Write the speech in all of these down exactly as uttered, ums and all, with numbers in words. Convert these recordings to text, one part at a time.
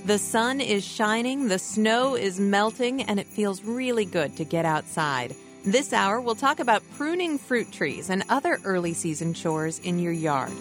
The sun is shining, the snow is melting, and it feels really good to get outside. This hour, we'll talk about pruning fruit trees and other early season chores in your yard.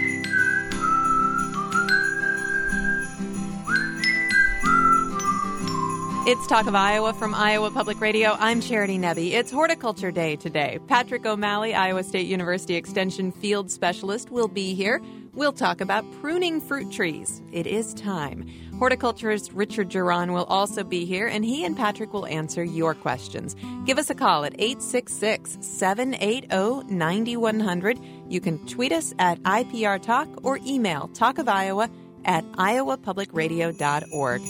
It's Talk of Iowa from Iowa Public Radio. I'm Charity Nebbe. It's Horticulture Day today. Patrick O'Malley, Iowa State University Extension Field Specialist, will be here. We'll talk about pruning fruit trees. It is time. Horticulturist Richard Geron will also be here, and he and Patrick will answer your questions. Give us a call at eight six six, seven eight zero, nine one zero zero. You can tweet us at I P R Talk or email talkofiowa at iowa public radio dot org.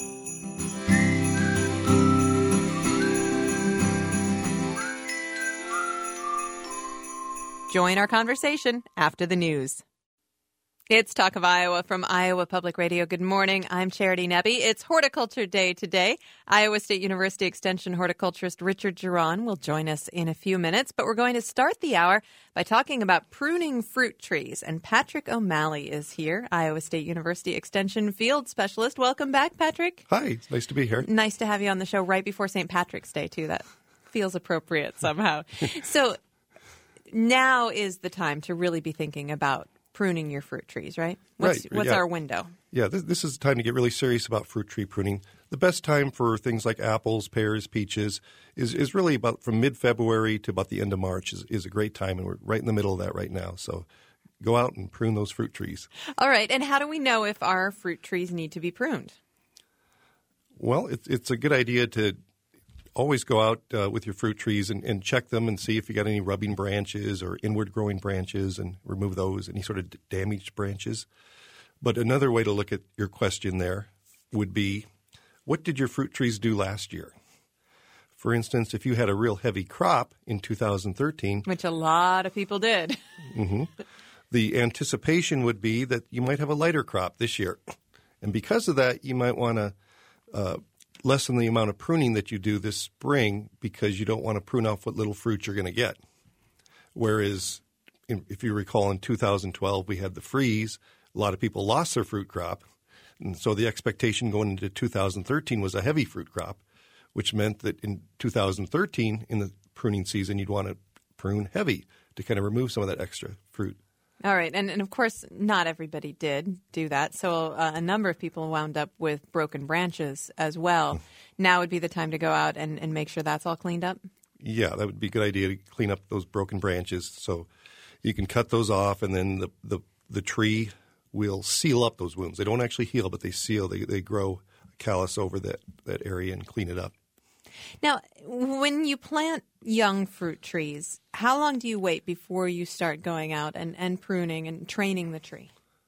Join our conversation after the news. It's Talk of Iowa from Iowa Public Radio. Good morning. I'm Charity Nebbe. It's Horticulture Day today. Iowa State University Extension horticulturist Richard Geron will join us in a few minutes, but we're going to start the hour by talking about pruning fruit trees. And Patrick O'Malley is here, Iowa State University Extension Field Specialist. Welcome back, Patrick. Hi. It's nice to be here. Nice to have you on the show right before Saint Patrick's Day, too. That feels appropriate somehow. So now is the time to really be thinking about pruning your fruit trees, right? What's, right. What's yeah. our window? Yeah, this, this is the time to get really serious about fruit tree pruning. The best time for things like apples, pears, peaches is, is really about from mid-February to about the end of March is, is a great time, and we're right in the middle of that right now. So go out and prune those fruit trees. All right. And how do we know if our fruit trees need to be pruned? Well, it's, it's a good idea to always go out uh, with your fruit trees and, and check them and see if you got any rubbing branches or inward-growing branches and remove those, any sort of d- damaged branches. But another way to look at your question there would be, what did your fruit trees do last year? For instance, if you had a real heavy crop in two thousand thirteen, which a lot of people did, mm-hmm, the anticipation would be that you might have a lighter crop this year. And because of that, you might want to uh, lessen the amount of pruning that you do this spring because you don't want to prune off what little fruit you're going to get. Whereas, in, if you recall, in two thousand twelve, we had the freeze. A lot of people lost their fruit crop. And so the expectation going into two thousand thirteen was a heavy fruit crop, which meant that in two thousand thirteen, in the pruning season, you'd want to prune heavy to kind of remove some of that extra fruit. All right. And, and of course, not everybody did do that. So uh, a number of people wound up with broken branches as well. Now would be the time to go out and, and make sure that's all cleaned up? Yeah, that would be a good idea to clean up those broken branches. So you can cut those off, and then the, the, the tree will seal up those wounds. They don't actually heal, but they seal. They, they grow callus over that, that area and clean it up. Now, when you plant young fruit trees, how long do you wait before you start going out and, and pruning and training the tree?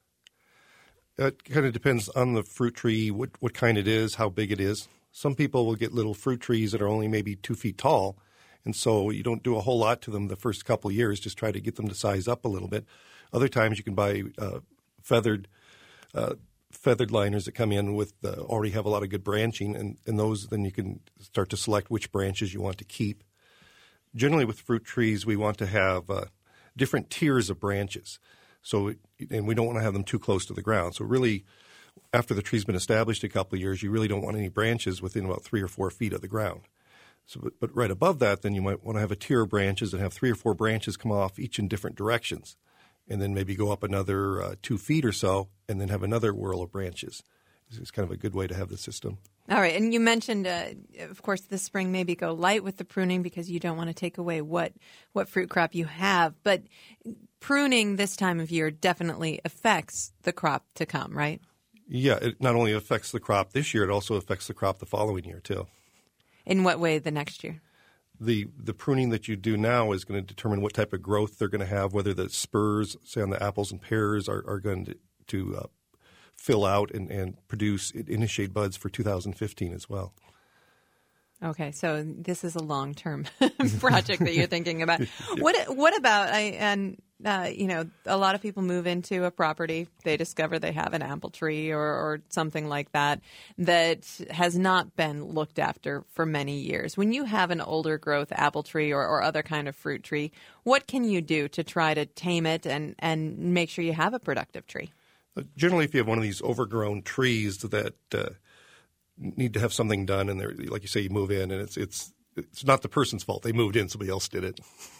It kind of depends on the fruit tree, what, what kind it is, how big it is. Some people will get little fruit trees that are only maybe two feet tall, and so you don't do a whole lot to them the first couple of years, just try to get them to size up a little bit. Other times you can buy uh, feathered uh feathered liners that come in with uh, already have a lot of good branching, and, and those then you can start to select which branches you want to keep. Generally with fruit trees, we want to have uh, different tiers of branches. So, and we don't want to have them too close to the ground. So really, after the tree's been established a couple of years, you really don't want any branches within about three or four feet of the ground. So, but, but right above that, then you might want to have a tier of branches and have three or four branches come off each in different directions, and then maybe go up another uh, two feet or so, and then have another whirl of branches. It's kind of a good way to have the system. All right. And you mentioned, uh, of course, this spring maybe go light with the pruning because you don't want to take away what, what fruit crop you have. But pruning this time of year definitely affects the crop to come, right? Yeah. It not only affects the crop this year, it also affects the crop the following year, too. In what way the next year? The the pruning that you do now is going to determine what type of growth they're going to have, whether the spurs, say on the apples and pears, are, are going to, to uh, fill out and, and produce, initiate buds for two thousand fifteen as well. Okay, so this is a long-term project that you're thinking about. Yeah. What What about, I, and, uh, you know, a lot of people move into a property, they discover they have an apple tree or, or something like that that has not been looked after for many years. When you have an older growth apple tree or, or other kind of fruit tree, what can you do to try to tame it and, and make sure you have a productive tree? Uh, generally, if you have one of these overgrown trees that uh, need to have something done, and they're like you say, you move in, and it's it's it's not the person's fault. They moved in, somebody else did it.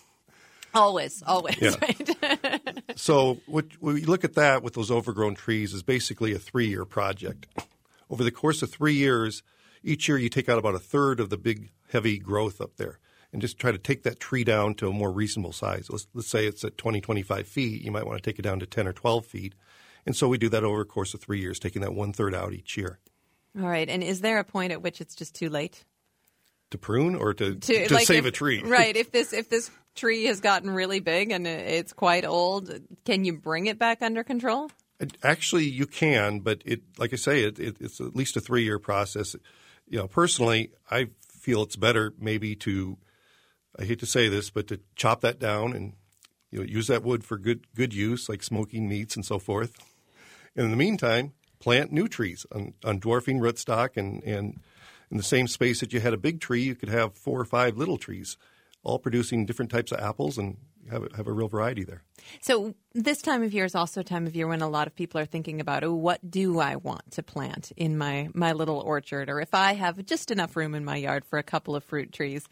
Always, always, yeah. right? So what we look at that with those overgrown trees is basically a three-year project. Over the course of three years, each year you take out about a third of the big, heavy growth up there and just try to take that tree down to a more reasonable size. Let's, let's say it's at twenty, twenty-five feet. You might want to take it down to ten or twelve feet. And so we do that over the course of three years, taking that one-third out each year. All right. And is there a point at which it's just too late? To prune or to, to, to like save if, a tree? Right. If this if this tree has gotten really big and it's quite old, can you bring it back under control? Actually, you can, but it, like I say, it, it, it's at least a three-year process. You know, personally, I feel it's better maybe to, I hate to say this, but to chop that down and you know use that wood for good good use, like smoking meats and so forth. And in the meantime, plant new trees on, on dwarfing rootstock, and, and in the same space that you had a big tree, you could have four or five little trees, all producing different types of apples, and have a, have a real variety there. So this time of year is also a time of year when a lot of people are thinking about, oh, what do I want to plant in my, my little orchard? Or if I have just enough room in my yard for a couple of fruit trees,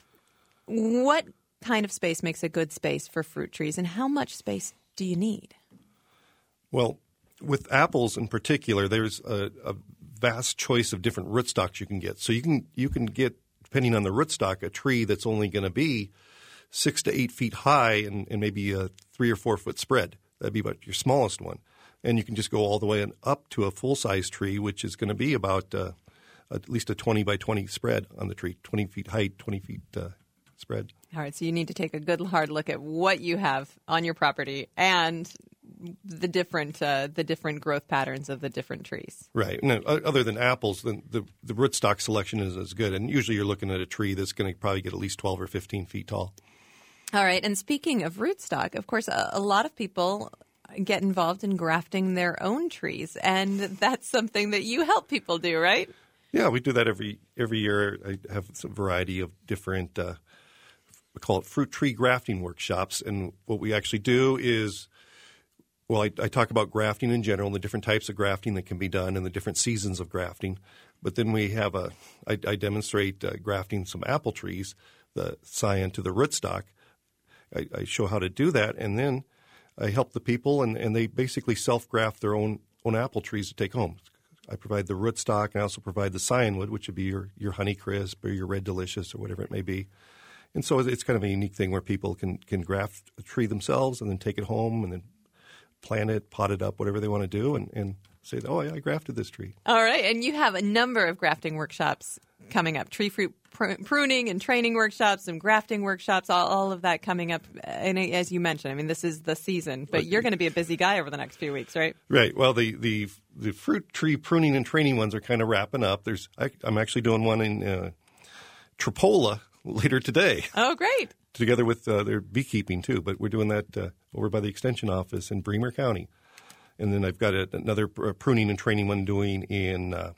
what kind of space makes a good space for fruit trees, and how much space do you need? Well, with apples in particular, there's a, a vast choice of different rootstocks you can get. So you can you can get, depending on the rootstock, a tree that's only going to be six to eight feet high and, and maybe a three or four foot spread. That'd be about your smallest one. And you can just go all the way and up to a full-size tree, which is going to be about uh, at least a twenty by twenty spread on the tree, twenty feet height, twenty feet uh, spread. All right, so you need to take a good hard look at what you have on your property and the different uh, the different growth patterns of the different trees. Right. And other than apples, then the, the rootstock selection is as good. And usually you're looking at a tree that's going to probably get at least twelve or fifteen feet tall. All right. And speaking of rootstock, of course, a, a lot of people get involved in grafting their own trees. And that's something that you help people do, right? Yeah, we do that every every year. I have a variety of different, uh, we call it fruit tree grafting workshops. And what we actually do is, well, I, I talk about grafting in general and the different types of grafting that can be done and the different seasons of grafting. But then we have a, I, I demonstrate uh, grafting some apple trees, the scion to the rootstock. I, I show how to do that, and then I help the people, and, and they basically self-graft their own, own apple trees to take home. I provide the rootstock, and I also provide the scion wood, which would be your, your Honeycrisp or your Red Delicious or whatever it may be. And so it's kind of a unique thing where people can, can graft a tree themselves and then take it home and then plant it, pot it up, whatever they want to do, and, and say, oh, yeah, I grafted this tree. All right. And you have a number of grafting workshops coming up, tree fruit pr- pruning and training workshops and grafting workshops, all, all of that coming up. And as you mentioned, I mean, this is the season, but you're going to be a busy guy over the next few weeks, right? Right. Well, the, the, the fruit tree pruning and training ones are kind of wrapping up. There's I, I'm actually doing one in uh, Tripola later today. Oh, great. Together with uh, their beekeeping, too. But we're doing that uh, over by the Extension office in Bremer County. And then I've got a, another pruning and training one doing in uh,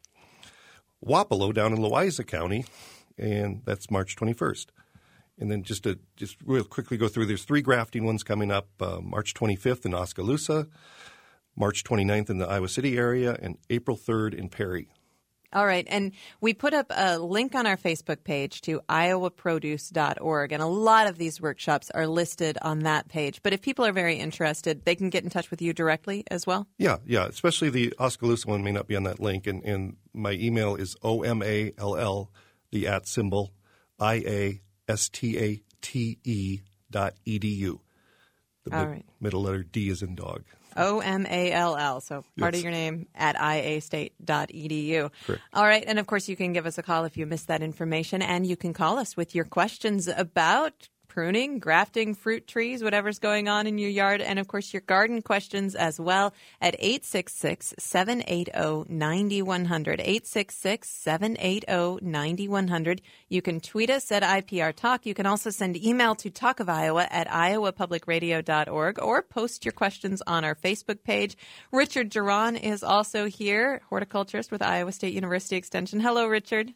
Wapello down in Loiza County, and that's March twenty-first. And then just to just real quickly go through, there's three grafting ones coming up, uh, March twenty-fifth in Oskaloosa, March twenty-ninth in the Iowa City area, and April third in Perry. All right. And we put up a link on our Facebook page to iowa produce dot org, and a lot of these workshops are listed on that page. But if people are very interested, they can get in touch with you directly as well? Yeah, yeah. Especially the Oskaloosa one may not be on that link. And, and my email is O M A L L, the at symbol, I A S T A T E dot E D U. The All mid, right. middle letter D is in dog. O M A L L, so part Yes. of your name, at I A state dot E D U. Correct. All right, and of course you can give us a call if you missed that information, and you can call us with your questions about pruning, grafting, fruit trees, whatever's going on in your yard, and of course your garden questions as well at eight six six, seven eight zero, nine one zero zero, eight six six, seven eight zero, nine one zero zero. You can tweet us at I P R Talk. You can also send email to Talk of Iowa at iowa public radio dot org or post your questions on our Facebook page. Richard Geron is also here, horticulturist with Iowa State University Extension. Hello, Richard.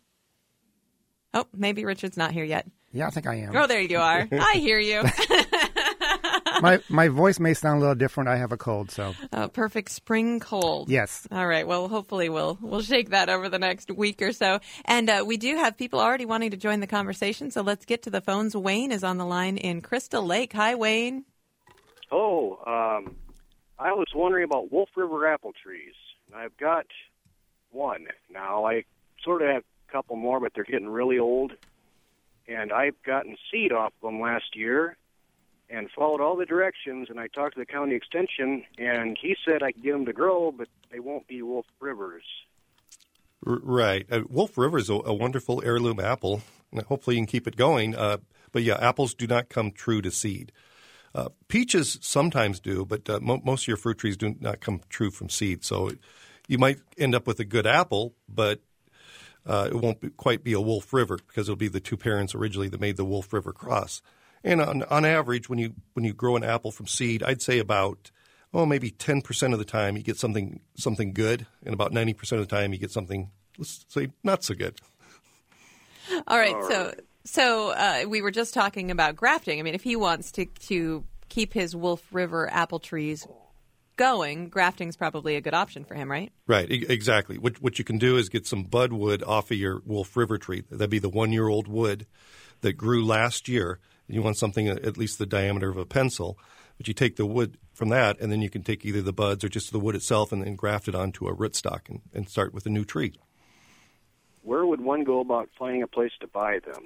Oh, maybe Richard's not here yet. Yeah, I think I am. Oh, there you are. I hear you. my my voice may sound a little different. I have a cold, so. Uh, perfect spring cold. Yes. All right. Well, hopefully we'll we'll shake that over the next week or so. And uh, we do have people already wanting to join the conversation, so let's get to the phones. Wayne is on the line in Crystal Lake. Hi, Wayne. Oh, um, I was wondering about Wolf River apple trees. I've got one now. I sort of have a couple more, but they're getting really old. And I've gotten seed off them last year and followed all the directions, and I talked to the county extension, and he said I could get them to grow, but they won't be Wolf Rivers. R- right. Uh, Wolf River is a, a wonderful heirloom apple, and hopefully you can keep it going. Uh, but, yeah, apples do not come true to seed. Uh, peaches sometimes do, but uh, mo- most of your fruit trees do not come true from seed. So you might end up with a good apple, but Uh, it won't be, quite be a Wolf River because it'll be the two parents originally that made the Wolf River cross. And on, on average, when you when you grow an apple from seed, I'd say about oh maybe ten percent of the time you get something something good, and about ninety percent of the time you get something, let's say, not so good. All right. So so uh, we were just talking about grafting. I mean, if he wants to to keep his Wolf River apple trees going, grafting is probably a good option for him, right? Right, e- exactly. What what you can do is get some bud wood off of your Wolf River tree. That'd be the one-year-old wood that grew last year. You want something at least the diameter of a pencil. But you take the wood from that, and then you can take either the buds or just the wood itself and then graft it onto a rootstock and, and start with a new tree. Where would one go about finding a place to buy them,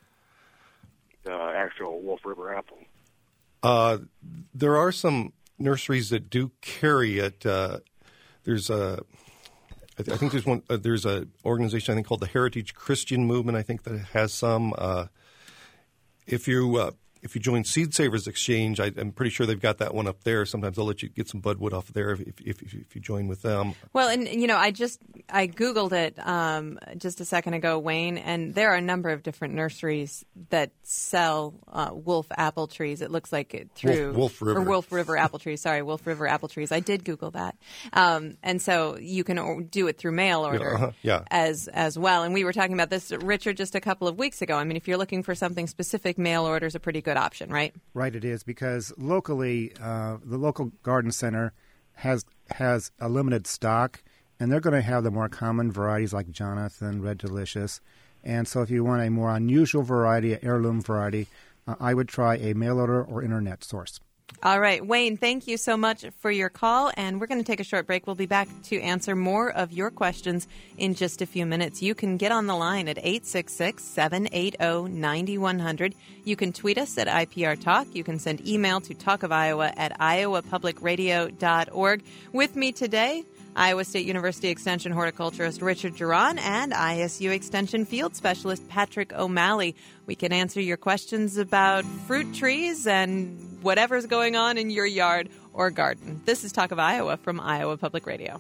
the actual Wolf River apple? Uh, there are some nurseries that do carry it. Uh, there's a, I, th- I think there's one. Uh, there's a organization I think called the Heritage Christian Movement. I think that has some. Uh, if you uh, if you join Seed Savers Exchange, I, I'm pretty sure they've got that one up there. Sometimes they'll let you get some budwood off of there if if, if if you join with them. Well, and you know, I just I Googled it um, just a second ago, Wayne, and there are a number of different nurseries that sell uh, Wolf apple trees. It looks like it through Wolf, Wolf River or Wolf River apple trees. Sorry, Wolf River apple trees. I did Google that, um, and so you can or- do it through mail order yeah, uh-huh, yeah. as as well. And we were talking about this, Richard, just a couple of weeks ago. I mean, if you're looking for something specific, mail order is a pretty good option, right? Right, it is, because locally, uh, the local garden center has has a limited stock, and they're going to have the more common varieties like Jonathan, Red Delicious. And so if you want a more unusual variety, an heirloom variety, uh, I would try a mail order or internet source. All right, Wayne, thank you so much for your call, and we're going to take a short break. We'll be back to answer more of your questions in just a few minutes. You can get on the line at eight six six, seven eight zero, nine one zero zero. You can tweet us at I P R Talk. You can send email to talkofiowa at iowa public radio dot org. With me today, Iowa State University Extension horticulturist Richard Geron and I S U Extension field specialist Patrick O'Malley. We can answer your questions about fruit trees and whatever's going on in your yard or garden. This is Talk of Iowa from Iowa Public Radio.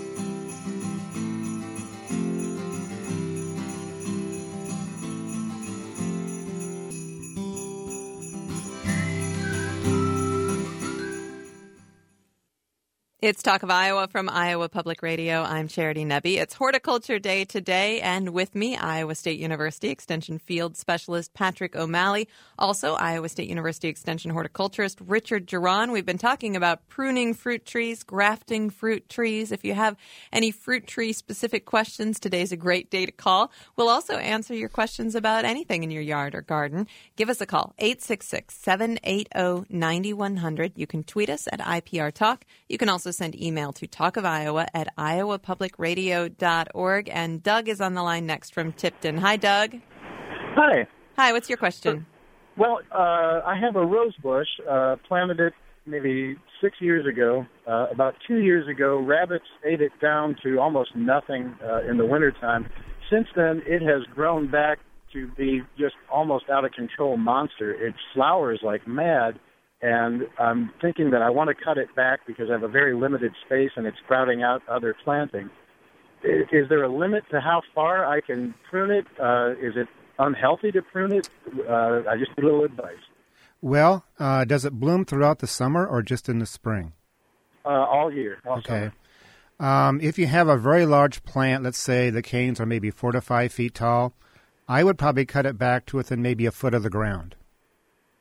It's Talk of Iowa from Iowa Public Radio. I'm Charity Nebbe. It's Horticulture Day today, and with me, Iowa State University Extension Field Specialist Patrick O'Malley. Also, Iowa State University Extension horticulturist Richard Geron. We've been talking about pruning fruit trees, grafting fruit trees. If you have any fruit tree-specific questions, today's a great day to call. We'll also answer your questions about anything in your yard or garden. Give us a call, eight six six, seven eight zero, nine one zero zero. You can tweet us at I P R Talk. You can also send email to talkofiowa at iowa public radio dot org. And Doug is on the line next from Tipton. Hi, Doug. Hi. Hi, what's your question? Well, uh, I have a rose bush, uh, planted it maybe six years ago. Uh, about two years ago, rabbits ate it down to almost nothing uh, in the wintertime. Since then, it has grown back to be just almost out-of-control monster. It flowers like mad. And I'm thinking that I want to cut it back because I have a very limited space and it's crowding out other planting. Is there a limit to how far I can prune it? Uh, is it unhealthy to prune it? Uh, I just need a little advice. Well, uh, does it bloom throughout the summer or just in the spring? Uh, all year. All okay. Um, if you have a very large plant, let's say the canes are maybe four to five feet tall, I would probably cut it back to within maybe a foot of the ground.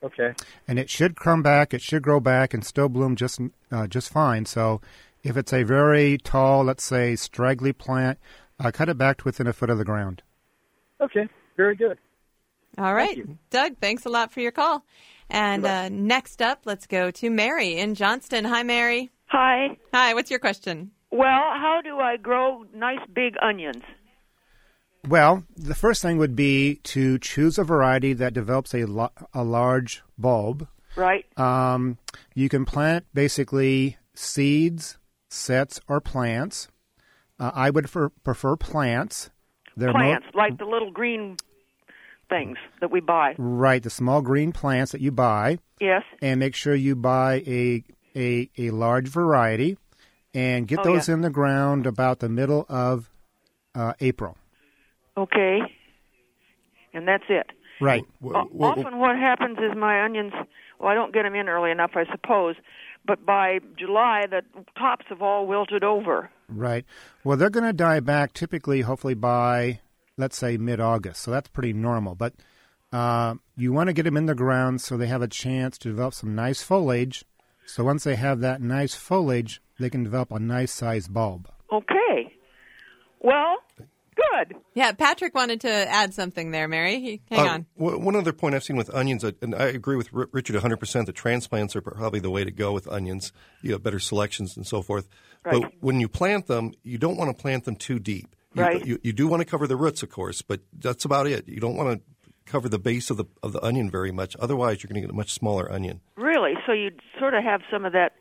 Okay. And it should come back, it should grow back and still bloom just uh, just fine. So if it's a very tall, let's say, straggly plant, uh, cut it back to within a foot of the ground. Okay, very good. All right. you. Doug, thanks a lot for your call. And uh, next up, let's go to Mary in Johnston. Hi, Mary. Hi. Hi, what's your question? Well, how do I grow nice big onions? Well, the first thing would be to choose a variety that develops a, lo- a large bulb. Right. Um, you can plant basically seeds, sets, or plants. Uh, I would prefer, prefer plants. They're Plants, mo- like the little green things that we buy. Right, the small green plants that you buy. Yes. And make sure you buy a a, a large variety and get Oh, those yeah. in the ground about the middle of uh, April. Okay. And that's it. Right. O- Often what happens is my onions, well, I don't get them in early enough, I suppose, but by July, the tops have all wilted over. Right. Well, they're going to die back typically, hopefully by, let's say, mid-August. So that's pretty normal. But uh, you want to get them in the ground so they have a chance to develop some nice foliage. So once they have that nice foliage, they can develop a nice-sized bulb. Okay. Well, good. Yeah, Patrick wanted to add something there, Mary. He, hang Uh, on. w- one other point I've seen with onions, uh, and I agree with R- Richard one hundred percent, the transplants are probably the way to go with onions. You have better selections and so forth. Right. But when you plant them, you don't want to plant them too deep. You, Right. You, you do want to cover the roots, of course, but that's about it. You don't want to cover the base of the of the onion very much. Otherwise, you're going to get a much smaller onion. Really? So you'd sort of have some of that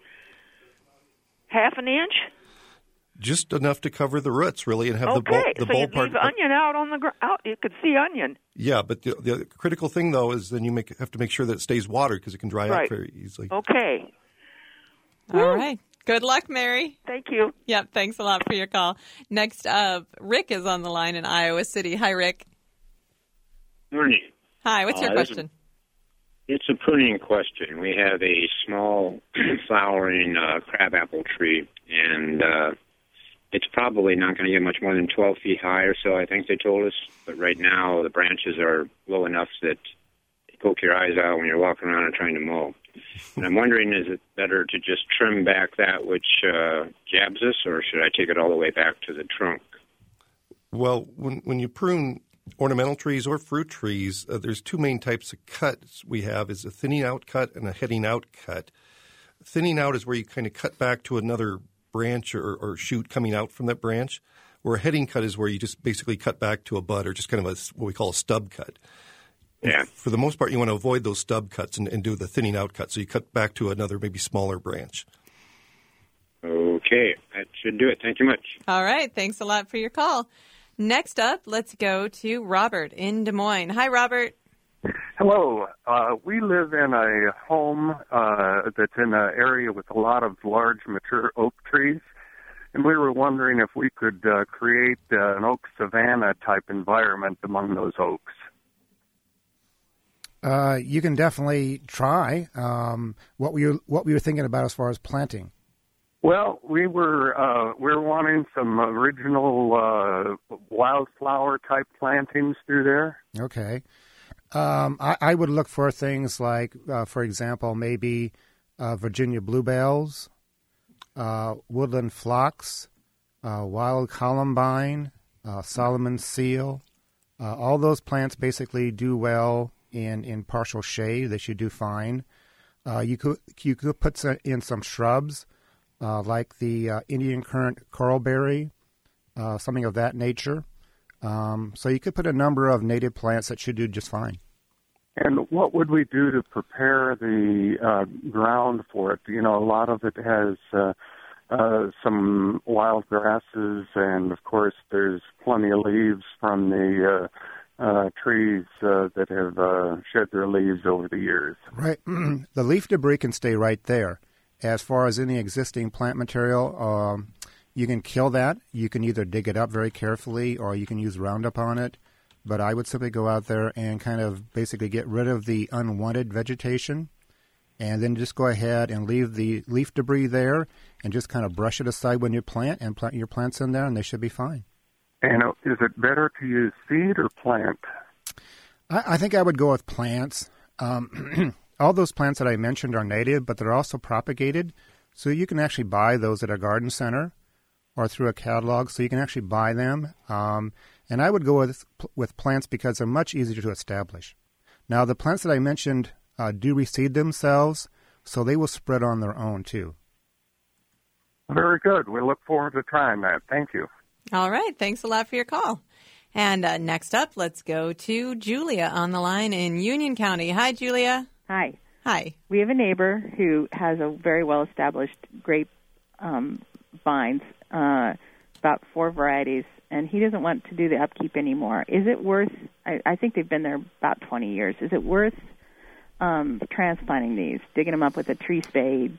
half an inch? Just enough to cover the roots, really, and have Okay, the bulb, the so bulb you'd part. leave onion out on the ground. Out, you could see onion. Yeah, but the, the critical thing, though, is then you make, have to make sure that it stays watered because it can dry Right. out very easily. Okay. All right. Good luck, Mary. Thank you. Yep, thanks a lot for your call. Next up, Rick is on the line in Iowa City. Hi, Rick. Morning. Hi, what's your Uh, this question? It's a pruning question. We have a small flowering uh, crabapple tree, and uh, it's probably not going to get much more than twelve feet high or so, I think they told us. But right now, the branches are low enough that they poke your eyes out when you're walking around and trying to mow. And I'm wondering, is it better to just trim back that which uh, jabs us, or should I take it all the way back to the trunk? Well, when when you prune ornamental trees or fruit trees, uh, there's two main types of cuts we have: is a thinning out cut and a heading out cut. Thinning out is where you kind of cut back to another branch or, or shoot coming out from that branch, where a heading cut is where you just basically cut back to a bud or just kind of a, what we call a stub cut. Yeah. For the most part, you want to avoid those stub cuts and, and do the thinning out cut, so you cut back to another maybe smaller branch. Okay, that should do it. Thank you much. All right, thanks a lot for your call. Next up, let's go to Robert in Des Moines. Hi, Robert. Hello. Uh, we live in a home uh, that's in an area with a lot of large mature oak trees, and we were wondering if we could uh, create uh, an oak savanna type environment among those oaks. Uh, you can definitely try. Um, what were you what were you thinking about as far as planting? Well, we were uh, we were wanting some original uh, wildflower type plantings through there. Okay. Um, I, I would look for things like, uh, for example, maybe uh, Virginia bluebells, uh, woodland phlox, uh, wild columbine, uh, Solomon seal. Uh, all those plants basically do well in, in partial shade. They should do fine. Uh, you could you could put some, in some shrubs uh, like the uh, Indian currant coralberry, uh, something of that nature. Um, so you could put a number of native plants that should do just fine. And what would we do to prepare the uh, ground for it? You know, a lot of it has uh, uh, some wild grasses, and of course there's plenty of leaves from the uh, uh, trees uh, that have uh, shed their leaves over the years. Right. The leaf debris can stay right there. As far as any existing plant material, um, you can kill that. You can either dig it up very carefully or you can use Roundup on it. But I would simply go out there and kind of basically get rid of the unwanted vegetation and then just go ahead and leave the leaf debris there and just kind of brush it aside when you plant and plant your plants in there and they should be fine. And is it better to use seed or plant? I, I think I would go with plants. Um, all those plants that I mentioned are native, but they're also propagated. So you can actually buy those at a garden center or through a catalog, so you can actually buy them. Um, and I would go with with plants because they're much easier to establish. Now, the plants that I mentioned uh, do reseed themselves, so they will spread on their own too. Very good. We look forward to trying that. Thank you. All right. Thanks a lot for your call. And uh, next up, let's go to Julia on the line in Union County. Hi, Julia. Hi. Hi. We have a neighbor who has a very well-established grape um, vines, uh, about four varieties, and he doesn't want to do the upkeep anymore. Is it worth, I, I think they've been there about twenty years, is it worth um, transplanting these, digging them up with a tree spade?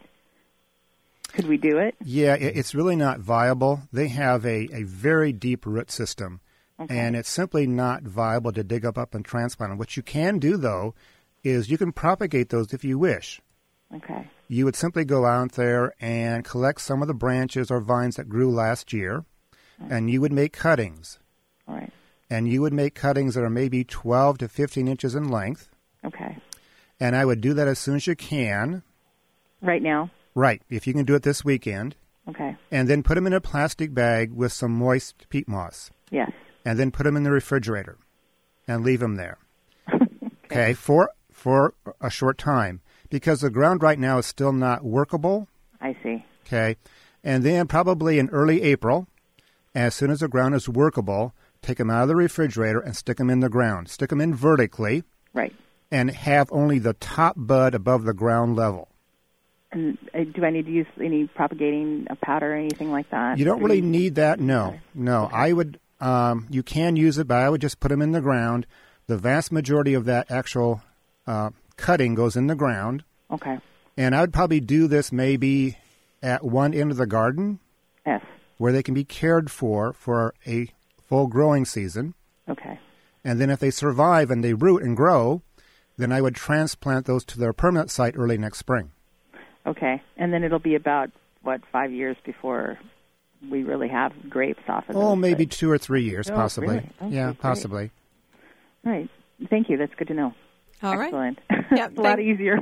Could we do it? Yeah, it's really not viable. They have a, a very deep root system, okay. and it's simply not viable to dig up, up and transplant them. What you can do, though, is you can propagate those if you wish. Okay. You would simply go out there and collect some of the branches or vines that grew last year, okay. and you would make cuttings. All right. And you would make cuttings that are maybe twelve to fifteen inches in length. Okay. And I would do that as soon as you can. Right now? Right, if you can do it this weekend. Okay. And then put them in a plastic bag with some moist peat moss. Yes. And then put them in the refrigerator and leave them there. okay. okay, for for a short time. Because the ground right now is still not workable. I see. Okay. And then probably in early April, as soon as the ground is workable, take them out of the refrigerator and stick them in the ground. Stick them in vertically. Right. And have only the top bud above the ground level. And uh, do I need to use any propagating powder or anything like that? You don't really need that, no. No, okay. I would, um, you can use it, but I would just put them in the ground. The vast majority of that actual uh, cutting goes in the ground. Okay. And I would probably do this maybe at one end of the garden. Yes. Where they can be cared for for a full growing season. Okay. And then if they survive and they root and grow, then I would transplant those to their permanent site early next spring. Okay, and then it'll be about, what, five years before we really have grapes off of those? Oh, maybe but... two or three years, oh, possibly. Really? Okay, yeah, great. possibly. Right. Thank you. That's good to know. All Excellent. right. Yeah, it's a lot easier.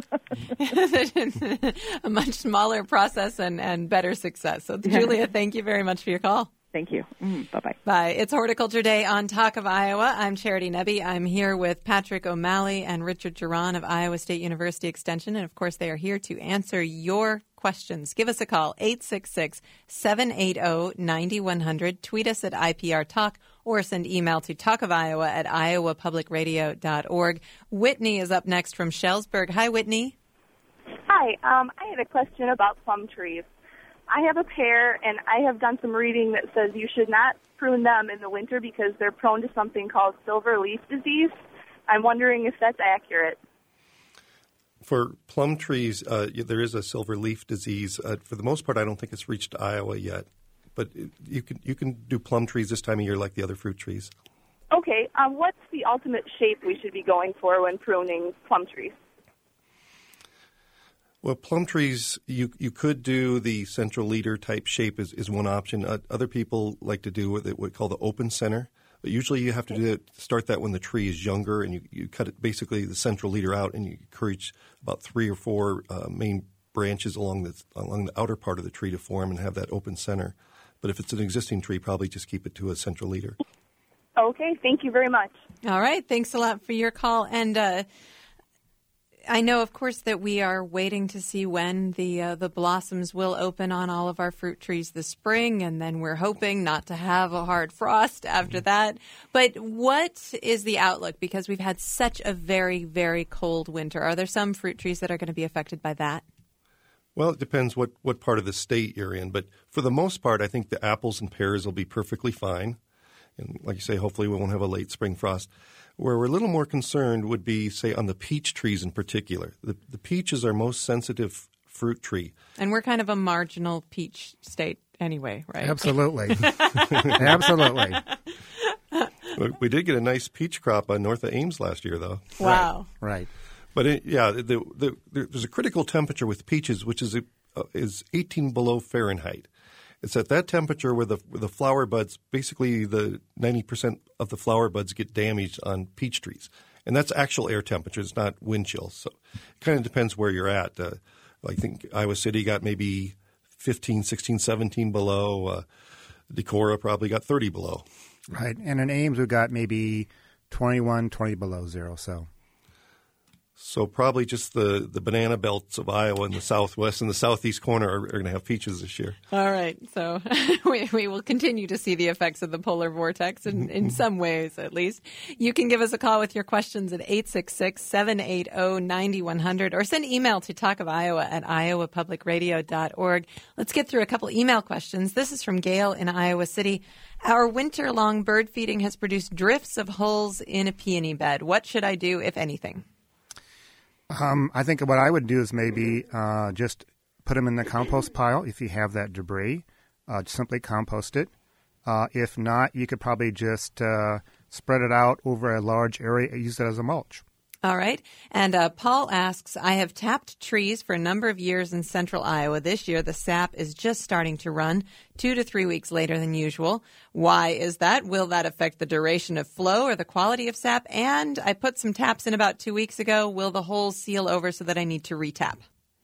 A much smaller process and, and better success. So, yeah. Julia, thank you very much for your call. Thank you. Mm, bye-bye. Bye. It's Horticulture Day on Talk of Iowa. I'm Charity Nebbe. I'm here with Patrick O'Malley and Richard Geron of Iowa State University Extension. And, of course, they are here to answer your questions. Give us a call, eight six six, seven eight zero, nine one zero zero. Tweet us at I P R Talk or send email to talkofiowa at iowa public radio dot org. Whitney is up next from Shellsburg. Hi, Whitney. Hi. Um, I had a question about plum trees. I have a pair, and I have done some reading that says you should not prune them in the winter because they're prone to something called silver leaf disease. I'm wondering if that's accurate. For plum trees, uh, there is a silver leaf disease. Uh, for the most part, I don't think it's reached Iowa yet. But it, you can you can do plum trees this time of year like the other fruit trees. Okay. Um, what's the ultimate shape we should be going for when pruning plum trees? Well, plum trees, you you could do the central leader type shape is, is one option. Uh, other people like to do what they would call the open center. But usually you have to do it, start that when the tree is younger, and you, you cut it basically the central leader out, and you encourage about three or four uh, main branches along the along the outer part of the tree to form and have that open center. But if it's an existing tree, probably just keep it to a central leader. Okay, thank you very much. All right, thanks a lot for your call. And uh, I know, of course, that we are waiting to see when the uh, the blossoms will open on all of our fruit trees this spring, and then we're hoping not to have a hard frost after that. But what is the outlook? Because we've had such a very, very cold winter. Are there some fruit trees that are going to be affected by that? Well, it depends what, what part of the state you're in. But for the most part, I think the apples and pears will be perfectly fine. And like you say, hopefully we won't have a late spring frost. Where we're a little more concerned would be, say, on the peach trees in particular. The, the peach is our most sensitive fruit tree. And we're kind of a marginal peach state anyway, right? Absolutely. Absolutely. We did get a nice peach crop on north of Ames last year, though. Wow. Right. right. But, it, yeah, the, the, the, there's a critical temperature with peaches, which is, a, uh, is eighteen below Fahrenheit. It's at that temperature where the where the flower buds, basically the ninety percent of the flower buds get damaged on peach trees. And that's actual air temperatures, not wind chill. So it kind of depends where you're at. Uh, I think Iowa City got maybe fifteen, sixteen, seventeen below. Uh, Decorah probably got thirty below. Right. And in Ames, we got maybe twenty-one, twenty below zero. So so probably just the, the banana belts of Iowa in the southwest and the southeast corner are, are going to have peaches this year. All right. So we, we will continue to see the effects of the polar vortex in, in some ways, at least. You can give us a call with your questions at eight six six, seven eight zero, nine one zero zero or send email to talk of iowa at iowa public radio dot org. Let's get through a couple email questions. This is from Gail in Iowa City. Our winter-long bird feeding has produced drifts of hulls in a peony bed. What should I do, if anything? Um, I think what I would do is maybe uh, just put them in the compost pile if you have that debris. Uh, simply compost it. Uh, if not, you could probably just uh, spread it out over a large area and use it as a mulch. All right. And uh, Paul asks, I have tapped trees for a number of years in central Iowa. This year, the sap is just starting to run two to three weeks later than usual. Why is that? Will that affect the duration of flow or the quality of sap? And I put some taps in about two weeks ago. Will the holes seal over so that I need to retap?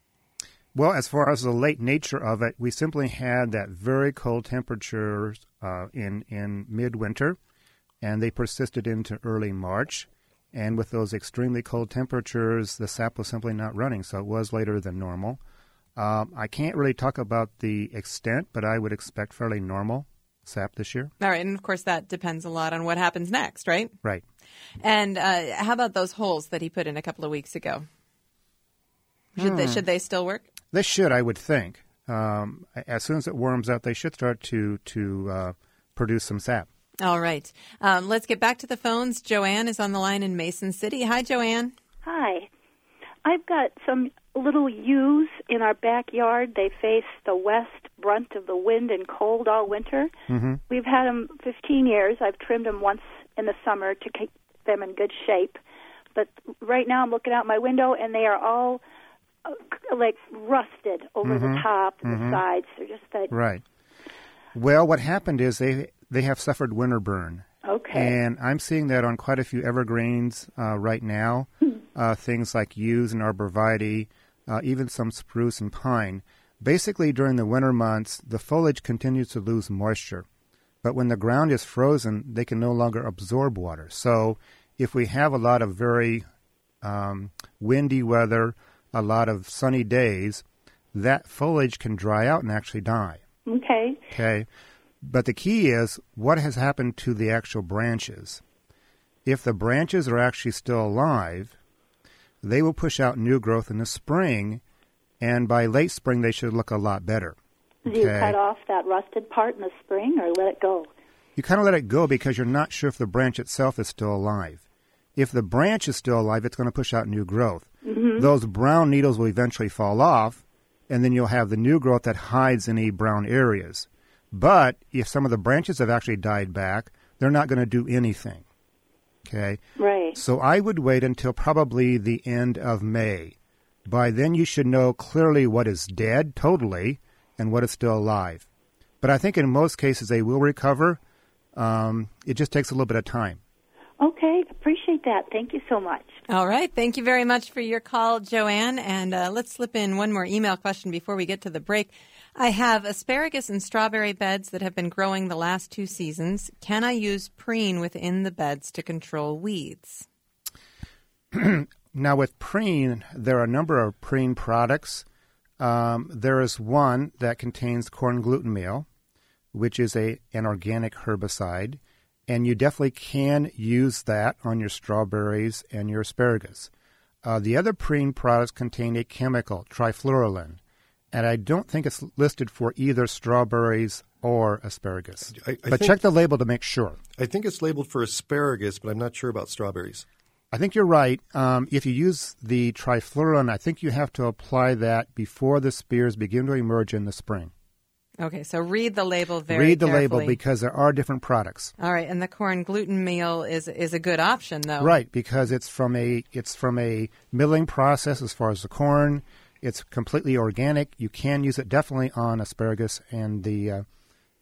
Well, as far as the late nature of it, we simply had that very cold temperatures uh, in, in midwinter, and they persisted into early March. And with those extremely cold temperatures, the sap was simply not running, so it was later than normal. Um, I can't really talk about the extent, but I would expect fairly normal sap this year. All right, and of course that depends a lot on what happens next, right? Right. And uh, how about those holes that he put in a couple of weeks ago? Should, hmm. they, should they still work? They should, I would think. Um, as soon as it warms up, they should start to, to uh, produce some sap. All right. Um, let's get back to the phones. Joanne is on the line in Mason City. Hi, Joanne. Hi. I've got some little yews in our backyard. They face the west brunt of the wind and cold all winter. Mm-hmm. We've had them fifteen years. I've trimmed them once in the summer to keep them in good shape. But right now I'm looking out my window, and they are all uh, like rusted over mm-hmm. the top and mm-hmm. the sides. They're just that. Right. Well, what happened is they they have suffered winter burn. Okay. And I'm seeing that on quite a few evergreens uh, right now, uh, things like yews and arborvitae, uh, even some spruce and pine. Basically, during the winter months, the foliage continues to lose moisture. But when the ground is frozen, they can no longer absorb water. So if we have a lot of very um, windy weather, a lot of sunny days, that foliage can dry out and actually die. Okay. Okay. But the key is what has happened to the actual branches. If the branches are actually still alive, they will push out new growth in the spring, and by late spring they should look a lot better. Do you cut off that rusted part in the spring or let it go? You kind of let it go because you're not sure if the branch itself is still alive. If the branch is still alive, it's going to push out new growth. Mm-hmm. Those brown needles will eventually fall off, and then you'll have the new growth that hides any brown areas. But if some of the branches have actually died back, they're not going to do anything. Okay? Right. So I would wait until probably the end of May. By then you should know clearly what is dead totally and what is still alive. But I think in most cases they will recover. Um, it just takes a little bit of time. Okay. Appreciate that. Thank you so much. All right. Thank you very much for your call, Joanne. And uh, let's slip in one more email question before we get to the break. I have asparagus and strawberry beds that have been growing the last two seasons. Can I use preen within the beds to control weeds? Now, with preen, there are a number of preen products. Um, there is one that contains corn gluten meal, which is a an organic herbicide, and you definitely can use that on your strawberries and your asparagus. Uh, the other preen products contain a chemical, trifluralin, and I don't think it's listed for either strawberries or asparagus. I, I but think, check the label to make sure. I think it's labeled for asparagus, but I'm not sure about strawberries. I think you're right. Um, if you use the trifluralin, I think you have to apply that before the spears begin to emerge in the spring. Okay, so read the label very Read the carefully. label because there are different products. All right, and the corn gluten meal is is a good option, though. Right, because it's from a it's from a milling process as far as the corn. It's completely organic. You can use it definitely on asparagus and the uh,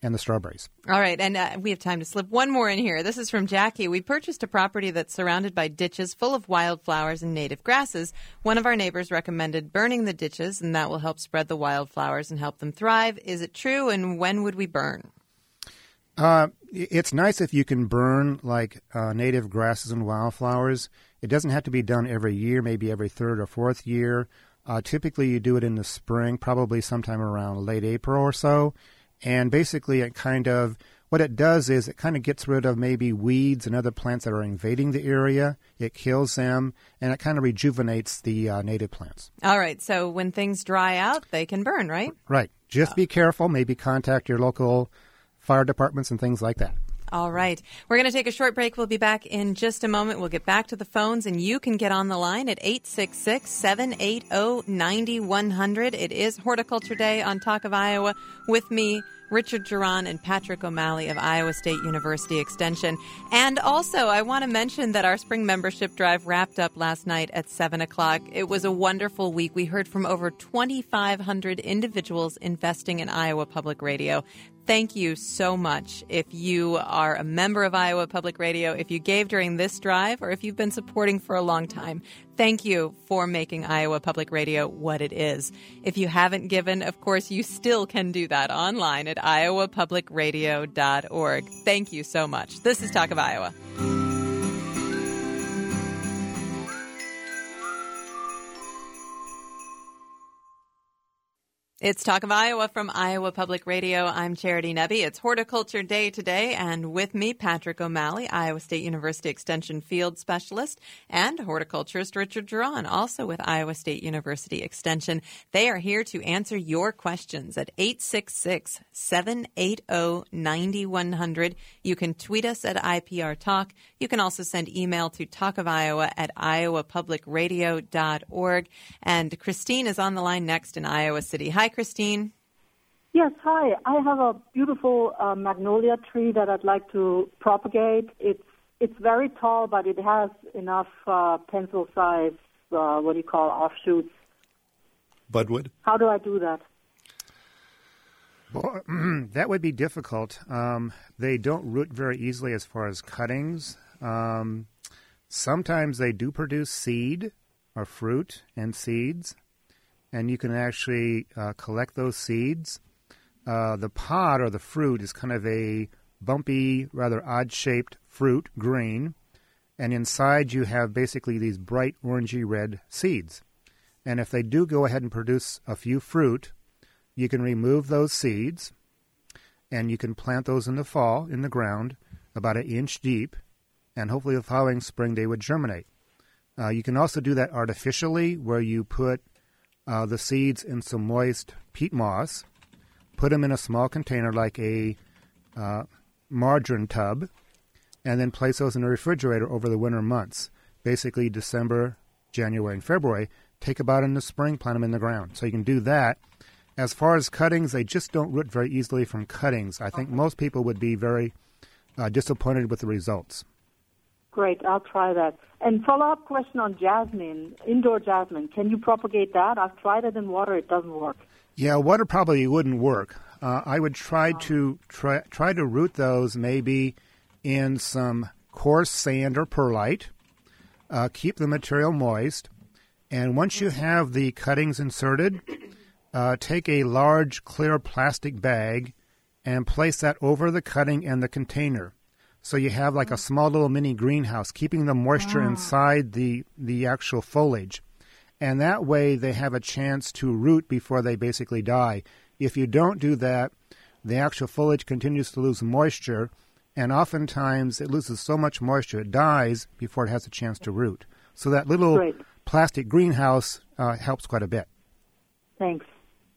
and the strawberries. All right, and uh, we have time to slip one more in here. This is from Jackie. We purchased a property that's surrounded by ditches full of wildflowers and native grasses. One of our neighbors recommended burning the ditches, and that will help spread the wildflowers and help them thrive. Is it true, and when would we burn? Uh, it's nice if you can burn like uh, native grasses and wildflowers. It doesn't have to be done every year, maybe every third or fourth year. Uh, typically, you do it in the spring, probably sometime around late April or so. And basically, it kind of, what it does is it kind of gets rid of maybe weeds and other plants that are invading the area. It kills them, and it kind of rejuvenates the uh, native plants. All right, so when things dry out, they can burn, right? Right. Just be careful. Maybe contact your local fire departments and things like that. All right. We're going to take a short break. We'll be back in just a moment. We'll get back to the phones, and you can get on the line at eight six six, seven eight zero, nine one zero zero. It is Horticulture Day on Talk of Iowa with me, Richard Geron, and Patrick O'Malley of Iowa State University Extension. And also, I want to mention that our spring membership drive wrapped up last night at seven o'clock. It was a wonderful week. We heard from over twenty-five hundred individuals investing in Iowa Public Radio. Thank you so much. If you are a member of Iowa Public Radio, if you gave during this drive, or if you've been supporting for a long time, thank you for making Iowa Public Radio what it is. If you haven't given, of course, you still can do that online at iowa public radio dot org. Thank you so much. This is Talk of Iowa. It's Talk of Iowa from Iowa Public Radio. I'm Charity Nebbe. It's Horticulture Day today, and with me, Patrick O'Malley, Iowa State University Extension Field Specialist, and horticulturist Richard Geron, also with Iowa State University Extension. They are here to answer your questions at eight six six, seven eight zero, nine one zero zero. You can tweet us at I P R Talk. You can also send email to talkofiowa at iowa public radio dot org. And Christine is on the line next in Iowa City. Hi, Christine. Yes, hi. I have a beautiful uh, magnolia tree that I'd like to propagate. It's it's very tall, but it has enough uh, pencil size, uh, what do you call, offshoots. Budwood? How do I do that? Well, that would be difficult. Um, they don't root very easily as far as cuttings. Um, sometimes they do produce seed or fruit and seeds, and you can actually uh, collect those seeds. Uh, the pod or the fruit is kind of a bumpy, rather odd-shaped fruit, green, and inside you have basically these bright orangey red seeds. And if they do go ahead and produce a few fruit, you can remove those seeds, and you can plant those in the fall in the ground about an inch deep, and hopefully the following spring they would germinate. Uh, you can also do that artificially, where you put uh, the seeds in some moist peat moss, put them in a small container like a uh, margarine tub, and then place those in the refrigerator over the winter months, basically December, January, and February. Take about in the spring, plant them in the ground. So you can do that. As far as cuttings, they just don't root very easily from cuttings. I think most people would be very uh, disappointed with the results. Great, I'll try that. And follow-up question on jasmine, indoor jasmine. Can you propagate that? I've tried it in water. It doesn't work. Yeah, water probably wouldn't work. Uh, I would try to try, try to root those maybe in some coarse sand or perlite. Uh, keep the material moist. And once you have the cuttings inserted, uh, take a large clear plastic bag and place that over the cutting and the container. So you have like a small little mini greenhouse, keeping the moisture wow. inside the, the actual foliage. And that way they have a chance to root before they basically die. If you don't do that, the actual foliage continues to lose moisture, and oftentimes it loses so much moisture it dies before it has a chance to root. So that little Great. plastic greenhouse uh, helps quite a bit. Thanks.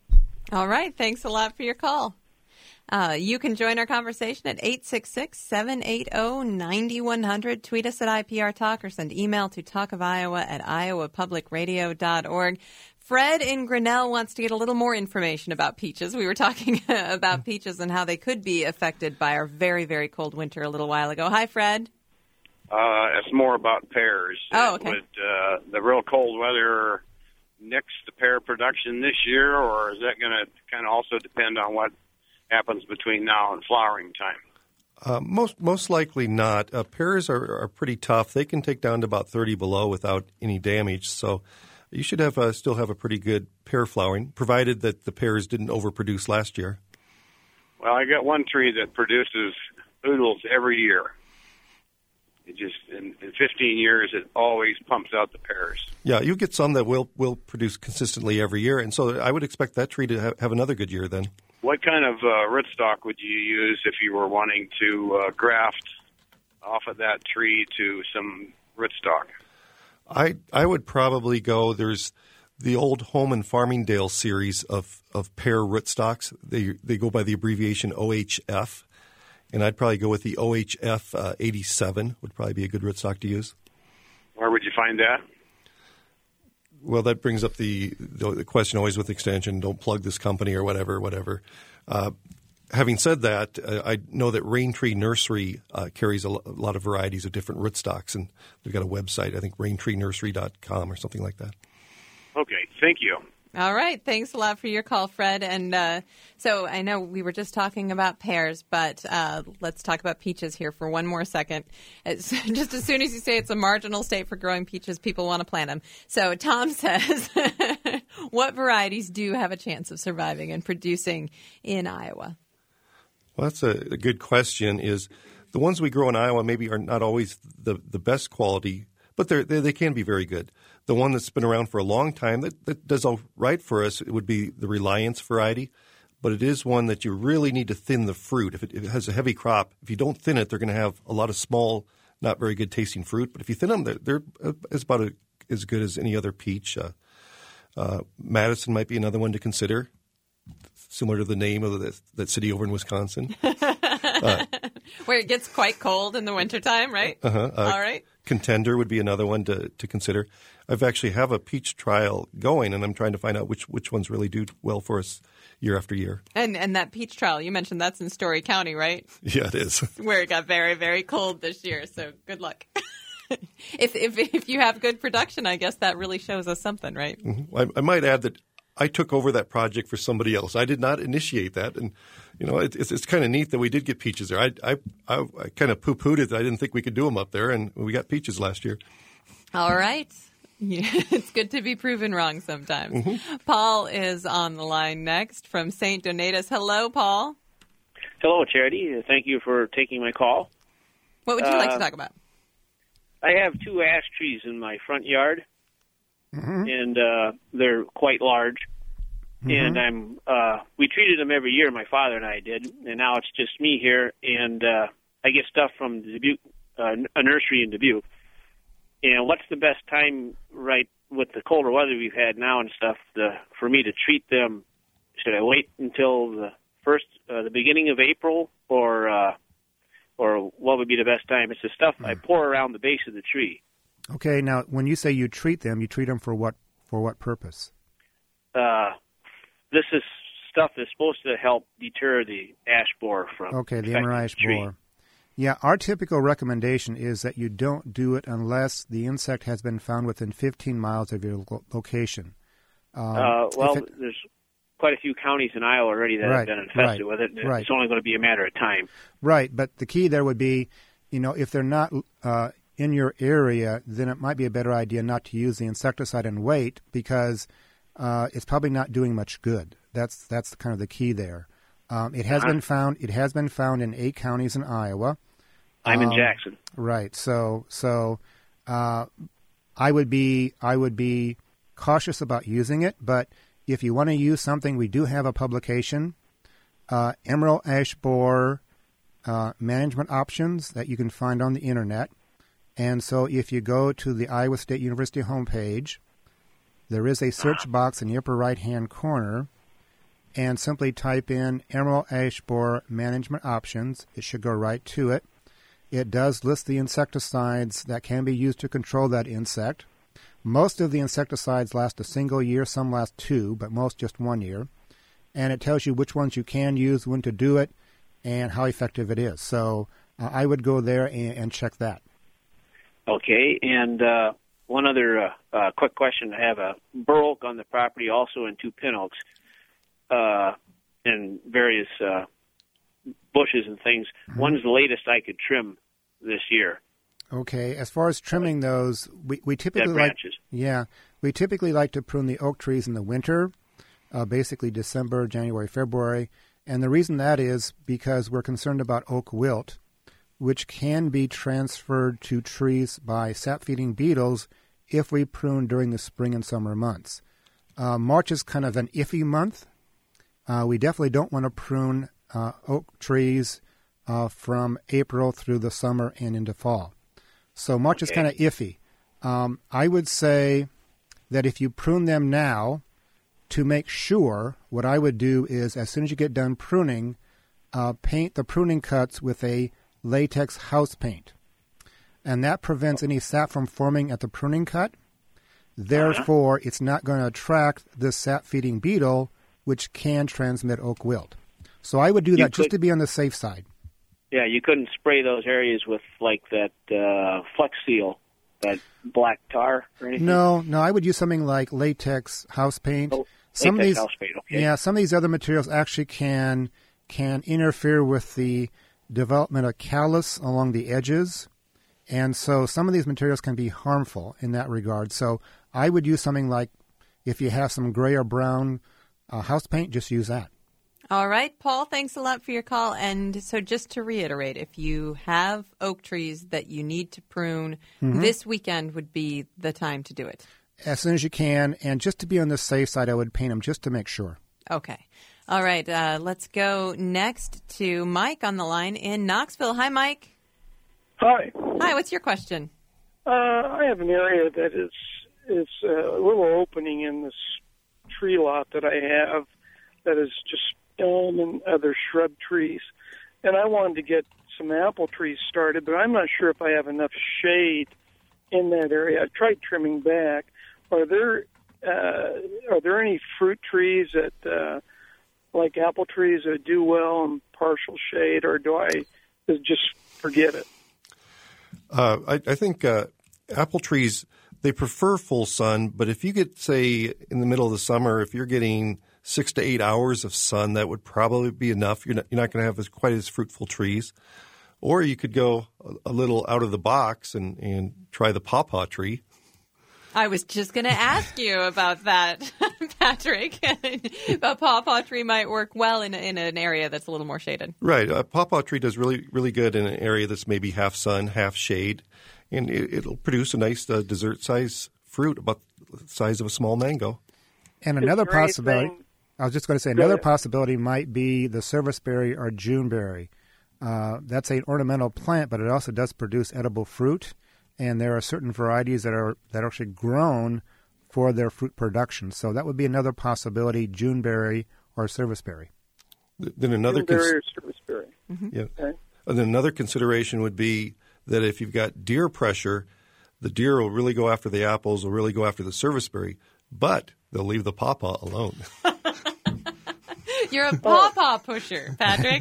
All right. Thanks a lot for your call. Uh, you can join our conversation at eight six six, seven eight zero, nine one zero zero. Tweet us at I P R Talk or send email to talkofiowa at iowa public radio dot org. Fred in Grinnell wants to get a little more information about peaches. We were talking about peaches and how they could be affected by our very, very cold winter a little while ago. Hi, Fred. Uh, it's more about pears. Oh, okay. Would uh, the real cold weather nix the pear production this year, or is that going to kind of also depend on what happens between now and flowering time? Uh, most most likely not. Uh, pears are, are pretty tough. They can take down to about thirty below without any damage. So you should have uh, still have a pretty good pear flowering, provided that the pears didn't overproduce last year. Well, I got one tree that produces oodles every year. It just in, in fifteen years, it always pumps out the pears. Yeah, you get some that will will produce consistently every year, and so I would expect that tree to have, have another good year then. What kind of uh, rootstock would you use if you were wanting to uh, graft off of that tree to some rootstock? I I would probably go. There's the old Home and Farmingdale series of, of pear rootstocks. They they go by the abbreviation O H F, and I'd probably go with the O H F uh, eighty-seven. Would probably be a good rootstock to use. Where would you find that? Well, that brings up the, the question always with extension, don't plug this company or whatever, whatever. Uh, having said that, uh, I know that Rain Tree Nursery uh, carries a, l- a lot of varieties of different rootstocks, and they've got a website, I think rain tree nursery dot com or something like that. Okay, thank you. All right. Thanks a lot for your call, Fred. And uh, so I know we were just talking about pears, but uh, let's talk about peaches here for one more second. It's, just as soon as you say it's a marginal state for growing peaches, people want to plant them. So Tom says, what varieties do have a chance of surviving and producing in Iowa? Well, that's a, a good question. Is the ones we grow in Iowa maybe are not always the, the best quality, but they're, they they can be very good. The one that's been around for a long time that, that does all right for us, it would be the Reliance variety, but it is one that you really need to thin the fruit. If it, if it has a heavy crop, if you don't thin it, they're going to have a lot of small, not very good tasting fruit. But if you thin them, they're, they're it's about a, as good as any other peach. Uh, uh, Madison might be another one to consider, similar to the name of the, that city over in Wisconsin. uh, Where it gets quite cold in the wintertime, right? Uh-huh. Uh, All right. Contender would be another one to, to consider. I've actually have a peach trial going, and I'm trying to find out which, which ones really do well for us year after year. And and that peach trial, you mentioned that's in Story County, right? Yeah, it is. Where it got very, very cold this year, so good luck. if, if if you have good production, I guess that really shows us something, right? Mm-hmm. I, I might add that I took over that project for somebody else. I did not initiate that, and you know it, it's it's kind of neat that we did get peaches there. I I I, I kind of poo-pooed it. I didn't think we could do them up there, and we got peaches last year. All right. Yeah, it's good to be proven wrong sometimes. Mm-hmm. Paul is on the line next from Saint Donatus. Hello, Paul. Hello, Charity. Thank you for taking my call. What would you uh, like to talk about? I have two ash trees in my front yard, mm-hmm. and uh, they're quite large. Mm-hmm. And I'm uh, we treated them every year, my father and I did, and now it's just me here, and uh, I get stuff from Dubuque, uh, a nursery in Dubuque. And what's the best time, right, with the colder weather we've had now and stuff, the, for me to treat them? Should I wait until the first, uh, the beginning of April, or uh, or what would be the best time? It's the stuff mm. I pour around the base of the tree. Okay, now when you say you treat them, you treat them for what for what purpose? Uh, this is stuff that's supposed to help deter the ash borer from okay, the emer ash borer. Yeah, our typical recommendation is that you don't do it unless the insect has been found within fifteen miles of your lo- location. Um, uh, well, it, there's quite a few counties in Iowa already that right, have been infested right, with it. Right. It's only going to be a matter of time. Right, but the key there would be, you know, if they're not uh, in your area, then it might be a better idea not to use the insecticide and wait, because uh, it's probably not doing much good. That's that's kind of the key there. Um, it has uh-huh. been found. It has been found in eight counties in Iowa. I'm in um, Jackson. Right. So so uh, I would be I would be cautious about using it, but if you want to use something, we do have a publication, uh, Emerald Ash Borer uh, Management Options, that you can find on the internet. And so if you go to the Iowa State University homepage, there is a search box in the upper right-hand corner, and simply type in Emerald Ash Borer Management Options. It should go right to it. It does list the insecticides that can be used to control that insect. Most of the insecticides last a single year, some last two, but most just one year. And it tells you which ones you can use, when to do it, and how effective it is. So uh, I would go there and, and check that. Okay, and uh, one other uh, uh, quick question. I have a bur oak on the property, also in two pin oaks, uh, and various uh, bushes and things. Mm-hmm. When's the latest I could trim this year? Okay, as far as trimming those, we, we typically Dead like branches. yeah, we typically like to prune the oak trees in the winter, uh, basically December, January, February, and the reason that is because we're concerned about oak wilt, which can be transferred to trees by sap-feeding beetles if we prune during the spring and summer months. Uh, March is kind of an iffy month. Uh, we definitely don't want to prune uh, oak trees uh, from April through the summer and into fall. So March is Okay. kind of iffy. Um, I would say that if you prune them now, to make sure, what I would do is as soon as you get done pruning, uh, paint the pruning cuts with a latex house paint. And that prevents any sap from forming at the pruning cut. Therefore, uh-huh. it's not going to attract the sap-feeding beetle, which can transmit oak wilt. So I would do You that just could- to be on the safe side. Yeah, you couldn't spray those areas with like that uh, Flex Seal, that black tar or anything. No, no, I would use something like latex house paint. Oh, some latex of these, house paint, okay. yeah, some of these other materials actually can can interfere with the development of callus along the edges, and so some of these materials can be harmful in that regard. So I would use something like, if you have some gray or brown uh, house paint, just use that. All right, Paul, thanks a lot for your call. And so just to reiterate, if you have oak trees that you need to prune, Mhm. this weekend would be the time to do it. As soon as you can, and just to be on the safe side, I would paint them just to make sure. Okay. All right, uh, let's go next to Mike on the line in Knoxville. Hi, Mike. Hi. Hi, what's your question? Uh, I have an area that is is a little opening in this tree lot that I have that is just elm and other shrub trees, and I wanted to get some apple trees started, but I'm not sure if I have enough shade in that area. I tried trimming back. Are there uh, are there any fruit trees that uh, like apple trees that do well in partial shade, or do I just forget it? Uh, I, I think uh, apple trees, they prefer full sun, but if you get, say, in the middle of the summer, if you're getting six to eight hours of sun, that would probably be enough. You're not, you're not going to have as, quite as fruitful trees. Or you could go a, a little out of the box and, and try the pawpaw tree. I was just going to ask you about that, Patrick. A pawpaw tree might work well in, in an area that's a little more shaded. Right. A pawpaw tree does really, really good in an area that's maybe half sun, half shade. And it, it'll produce a nice uh, dessert-sized fruit, about the size of a small mango. And another there anything- possibility, I was just going to say, Go another ahead. possibility might be the serviceberry or Juneberry. Uh, that's an ornamental plant, but it also does produce edible fruit. And there are certain varieties that are that are actually grown for their fruit production. So that would be another possibility, Juneberry or serviceberry. Th- Then another Juneberry cons- or serviceberry. yeah. Okay. And then another consideration would be that if you've got deer pressure, the deer will really go after the apples, will really go after the serviceberry, but they'll leave the pawpaw alone. You're a pawpaw pusher, Patrick.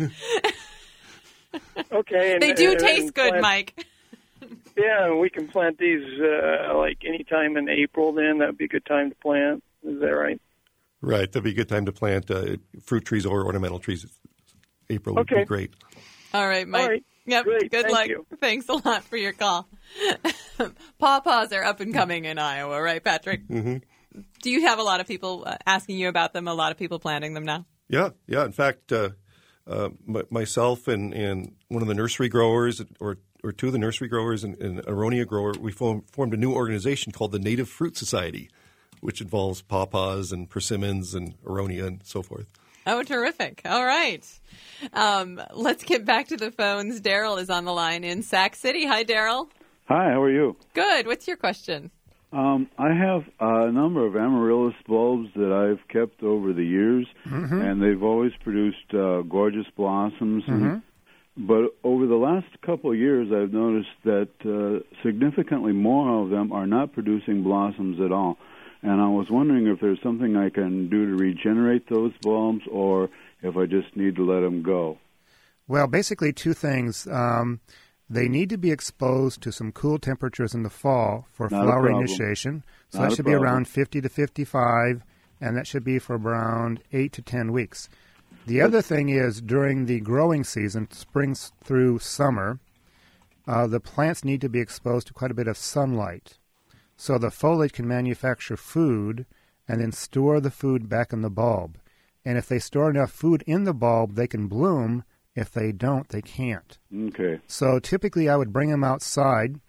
Okay. And, They do and- taste and good, plant- Mike. Yeah, and we can plant these uh, like any time in April. Then that'd be a good time to plant. Is that right? Right. That'd be a good time to plant uh, fruit trees or ornamental trees. April would Okay. be great. All right, Mike. All right. Yep. Great. Good Thank luck. you. Thanks a lot for your call. Pawpaws are up and coming in Iowa, right, Patrick? Mm-hmm. Do you have a lot of people uh, asking you about them? A lot of people planting them now? Yeah, yeah. In fact, uh, uh, m- myself and, and one of the nursery growers, or or two of the nursery growers and an aronia grower, we form, formed a new organization called the Native Fruit Society, which involves pawpaws and persimmons and aronia and so forth. Oh, terrific. All right. Um, let's get back to the phones. Daryl is on the line in Sac City. Hi, Daryl. Hi, how are you? Good. What's your question? Um, I have a number of amaryllis bulbs that I've kept over the years, Mm-hmm. and they've always produced uh, gorgeous blossoms. Mm-hmm. And, but over the last couple of years, I've noticed that uh, significantly more of them are not producing blossoms at all. And I was wondering if there's something I can do to regenerate those bulbs, or if I just need to let them go. Well, basically two things. Um, they need to be exposed to some cool temperatures in the fall for Not a flower problem. initiation. So Not that a should be problem. around fifty to fifty-five, and that should be for around eight to ten weeks. The other thing is during the growing season, spring through summer, uh, the plants need to be exposed to quite a bit of sunlight. So the foliage can manufacture food and then store the food back in the bulb. And if they store enough food in the bulb, they can bloom. If they don't, they can't. Okay. So typically I would bring them outside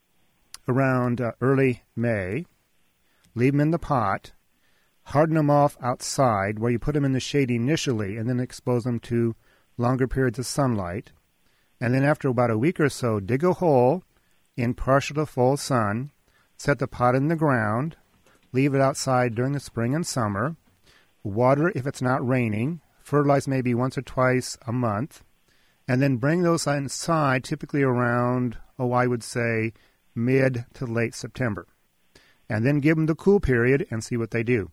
around uh, early May, leave them in the pot, harden them off outside where you put them in the shade initially and then expose them to longer periods of sunlight. And then after about a week or so, dig a hole in partial to full sun, set the pot in the ground, leave it outside during the spring and summer, water if it's not raining, fertilize maybe once or twice a month, and then bring those inside typically around, oh, I would say mid to late September. And then give them the cool period and see what they do.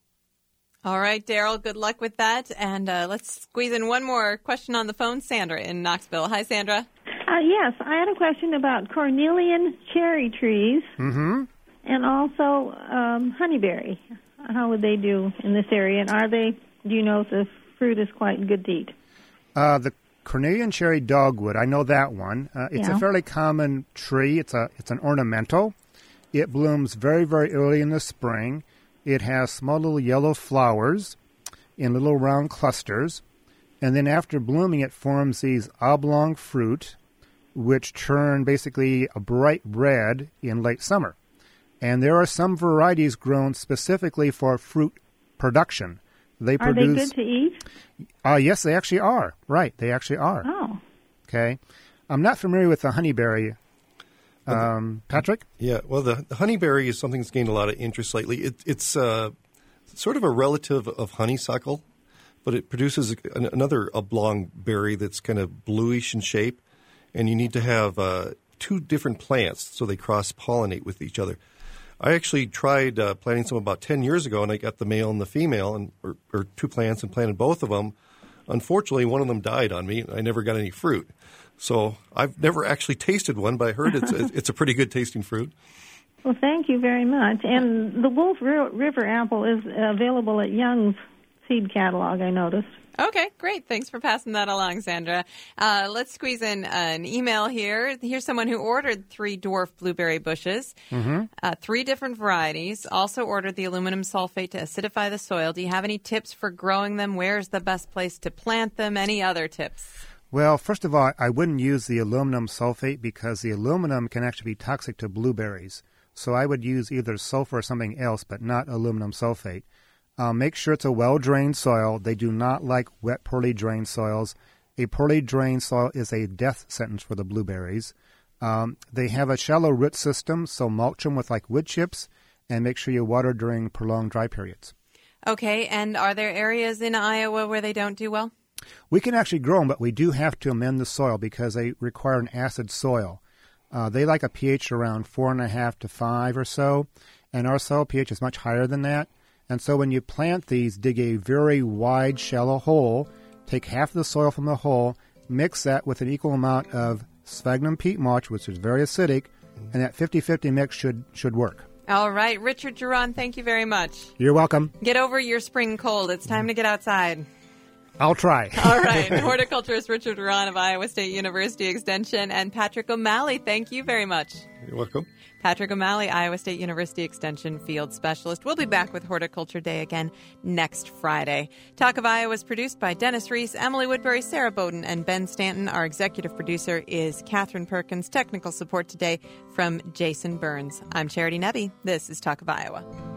All right, Daryl, good luck with that. And uh, let's squeeze in one more question on the phone. Sandra in Knoxville. Hi, Sandra. Uh, yes, I had a question about cornelian cherry trees Mm-hmm. and also um, honeyberry. How would they do in this area? And are they, do you know if the fruit is quite good to eat? Uh, the cornelian cherry dogwood, I know that one. Uh, it's Yeah. a fairly common tree. It's a it's an ornamental. It blooms very, very early in the spring. It has small little yellow flowers in little round clusters. And then after blooming, it forms these oblong fruit, which turn basically a bright red in late summer. And there are some varieties grown specifically for fruit production. They Are produce, they good to eat? Uh, yes, they actually are. Right, they actually are. Oh. Okay. I'm not familiar with the honeyberry. Um, Patrick? Yeah, well, the, the honeyberry is something that's gained a lot of interest lately. It, it's uh, sort of a relative of honeysuckle, but it produces an, another oblong berry that's kind of bluish in shape, and you need to have uh, two different plants so they cross-pollinate with each other. I actually tried uh, planting some about ten years ago, and I got the male and the female, and or, or two plants, and planted both of them. Unfortunately, one of them died on me. I never got any fruit. So I've never actually tasted one, but I heard it's a, it's a pretty good tasting fruit. Well, thank you very much. And the Wolf River apple is available at Young's seed catalog, I noticed. Okay, great. Thanks for passing that along, Sandra. Uh, let's squeeze in an email here. Here's someone who ordered three dwarf blueberry bushes, Mm-hmm. uh, three different varieties, also ordered the aluminum sulfate to acidify the soil. Do you have any tips for growing them? Where's the best place to plant them? Any other tips? Well, first of all, I wouldn't use the aluminum sulfate because the aluminum can actually be toxic to blueberries. So I would use either sulfur or something else, but not aluminum sulfate. Uh, make sure it's a well-drained soil. They do not like wet, poorly drained soils. A poorly drained soil is a death sentence for the blueberries. Um, they have a shallow root system, so mulch them with like wood chips and make sure you water during prolonged dry periods. Okay, and are there areas in Iowa where they don't do well? We can actually grow them, but we do have to amend the soil because they require an acid soil. Uh, they like a pH around four and a half to five or so, and our soil pH is much higher than that. And so when you plant these, dig a very wide, shallow hole, take half the soil from the hole, mix that with an equal amount of sphagnum peat mulch, which is very acidic, and that fifty-fifty mix should should work. All right, Richard Duran, thank you very much. You're welcome. Get over your spring cold. It's time to get outside. I'll try. All right. Horticulturist Richard Duran of Iowa State University Extension and Patrick O'Malley, thank you very much. You're welcome. Patrick O'Malley, Iowa State University Extension Field Specialist. We'll be back with Horticulture Day again next Friday. Talk of Iowa is produced by Dennis Reese, Emily Woodbury, Sarah Bowden, and Ben Stanton. Our executive producer is Catherine Perkins. Technical support today from Jason Burns. I'm Charity Nebbe. This is Talk of Iowa.